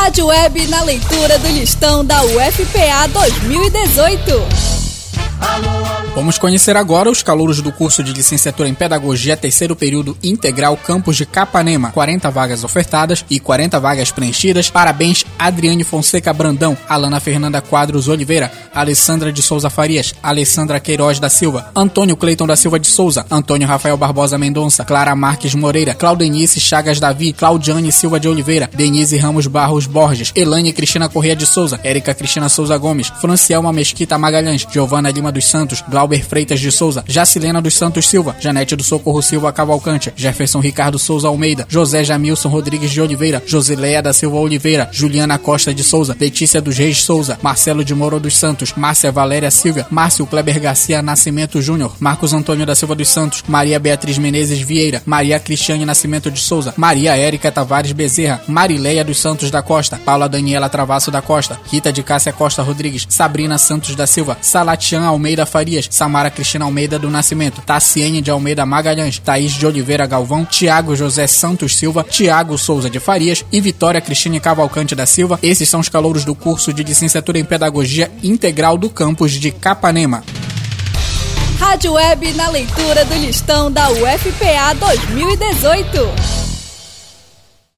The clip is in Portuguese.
Rádio Web na leitura do listão da UFPA 2018. Vamos conhecer agora os calouros do curso de licenciatura em Pedagogia, terceiro período integral, campus de Capanema. 40 vagas ofertadas e 40 vagas preenchidas. Parabéns, Adriane Fonseca Brandão, Alana Fernanda Quadros Oliveira, Alessandra de Souza Farias, Alessandra Queiroz da Silva, Antônio Cleiton da Silva de Souza, Antônio Rafael Barbosa Mendonça, Clara Marques Moreira, Claudenice Chagas Davi, Claudiane Silva de Oliveira, Denise Ramos Barros Borges, Elane Cristina Corrêa de Souza, Érica Cristina Souza Gomes, Francielma Mesquita Magalhães, Giovana Lima dos Santos, Glauber Freitas de Souza, Jacilena dos Santos Silva, Janete do Socorro Silva Cavalcante, Jefferson Ricardo Souza Almeida, José Jamilson Rodrigues de Oliveira, Josileia da Silva Oliveira, Juliana Costa de Souza, Letícia dos Reis Souza, Marcelo de Moro dos Santos, Márcia Valéria Silva, Márcio Kleber Garcia Nascimento Júnior, Marcos Antônio da Silva dos Santos, Maria Beatriz Menezes Vieira, Maria Cristiane Nascimento de Souza, Maria Érica Tavares Bezerra, Marileia dos Santos da Costa, Paula Daniela Travasso da Costa, Rita de Cássia Costa Rodrigues, Sabrina Santos da Silva, Salatian Almeida Farias, Samara Cristina Almeida do Nascimento, Tassiene de Almeida Magalhães, Thaís de Oliveira Galvão, Tiago José Santos Silva, Tiago Souza de Farias e Vitória Cristine Cavalcante da Silva. Esses são os calouros do curso de licenciatura em Pedagogia Integral do campus de Capanema. Rádio Web na leitura do listão da UFPA 2018.